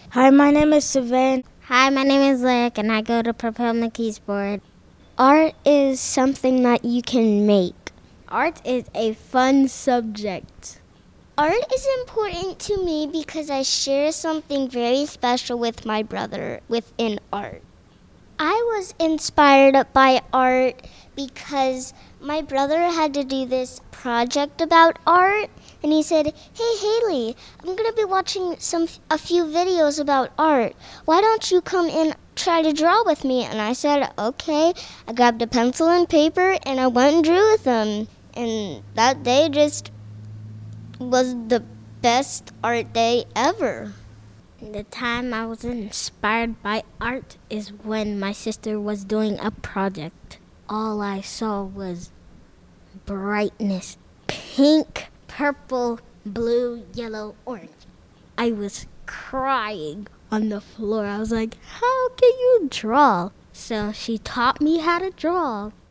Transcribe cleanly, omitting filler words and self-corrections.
Hi, my name is Savan. Hi, my name is Lyric, and I go to Propel McKees Board. Art is something that you can make. Art is a fun subject. Art is important to me because I share something very special with my brother within art. I was inspired by art because my brother had to do this project about art, and he said, "Hey Haley, I'm going to be watching a few videos about art. Why don't you come and try to draw with me?" And I said, "Okay." I grabbed a pencil and paper and I went and drew with him. And that day just was the best art day ever. The time I was inspired by art is when my sister was doing a project. All I saw was brightness. Pink, purple, blue, yellow, orange. I was crying on the floor. I was like, how can you draw? So she taught me how to draw.